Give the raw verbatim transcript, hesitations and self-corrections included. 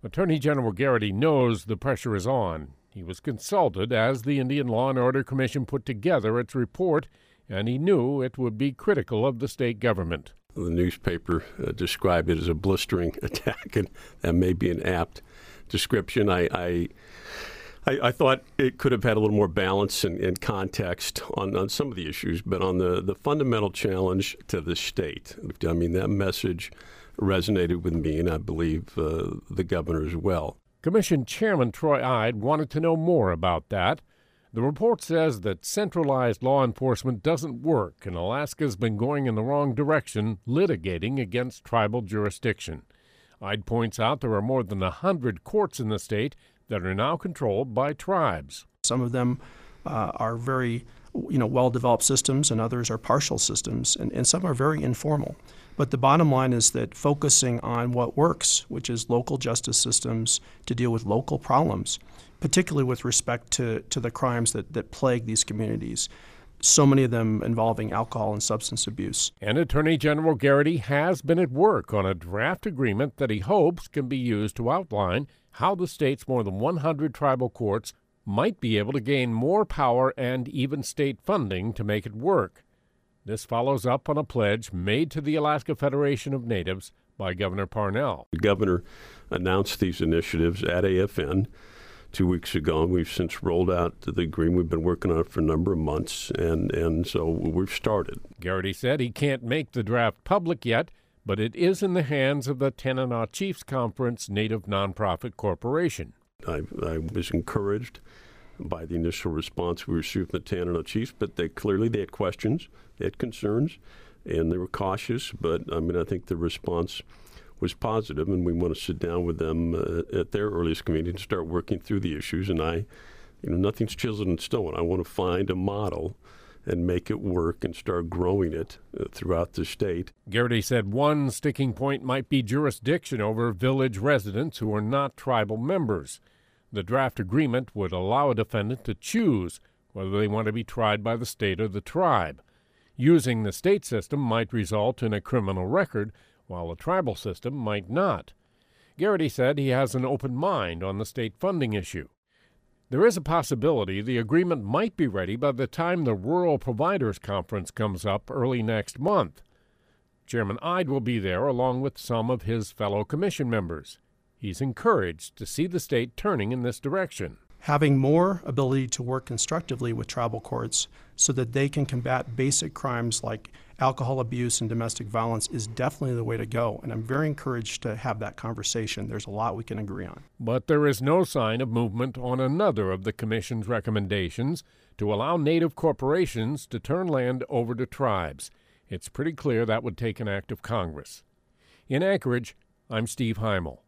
Attorney General Garrity knows the pressure is on. He was consulted as the Indian Law and Order Commission put together its report, and he knew it would be critical of the state government. The newspaper uh, described it as a blistering attack, and that may be an apt description. I, I, I, I thought it could have had a little more balance and, and context on, on some of the issues, but on the, the fundamental challenge to the state, I mean, that message resonated with me, and I believe uh, the governor as well. Commission Chairman Troy Ide wanted to know more about that. The report says that centralized law enforcement doesn't work, and Alaska's been going in the wrong direction, litigating against tribal jurisdiction. Ide points out there are more than a hundred courts in the state that are now controlled by tribes. Some of them uh, are very, you know, well-developed systems, and others are partial systems, and, and some are very informal. But the bottom line is that focusing on what works, which is local justice systems to deal with local problems, particularly with respect to, to the crimes that, that plague these communities, so many of them involving alcohol and substance abuse. And Attorney General Garrity has been at work on a draft agreement that he hopes can be used to outline how the state's more than one hundred tribal courts might be able to gain more power and even state funding to make it work. This follows up on a pledge made to the Alaska Federation of Natives by Governor Parnell. The governor announced these initiatives at A F N two weeks ago, and we've since rolled out the agreement. We've been working on it for a number of months, and, and so we've started. Garrity said he can't make the draft public yet, but it is in the hands of the Tanana Chiefs Conference Native Nonprofit Corporation. I, I was encouraged by the initial response we received from the Tanana Chiefs, but they clearly they had questions, they had concerns, and they were cautious. But I mean, I think the response was positive, and we want to sit down with them uh, at their earliest convenience and start working through the issues. And I, you know, nothing's chiseled in stone. I want to find a model and make it work and start growing it uh, throughout the state. Garrity said one sticking point might be jurisdiction over village residents who are not tribal members. The draft agreement would allow a defendant to choose whether they want to be tried by the state or the tribe. Using the state system might result in a criminal record, while a tribal system might not. Garrity said he has an open mind on the state funding issue. There is a possibility the agreement might be ready by the time the Rural Providers Conference comes up early next month. Chairman Ide will be there along with some of his fellow commission members. He's encouraged to see the state turning in this direction. Having more ability to work constructively with tribal courts so that they can combat basic crimes like alcohol abuse and domestic violence is definitely the way to go, and I'm very encouraged to have that conversation. There's a lot we can agree on. But there is no sign of movement on another of the Commission's recommendations to allow Native corporations to turn land over to tribes. It's pretty clear that would take an act of Congress. In Anchorage, I'm Steve Heimel.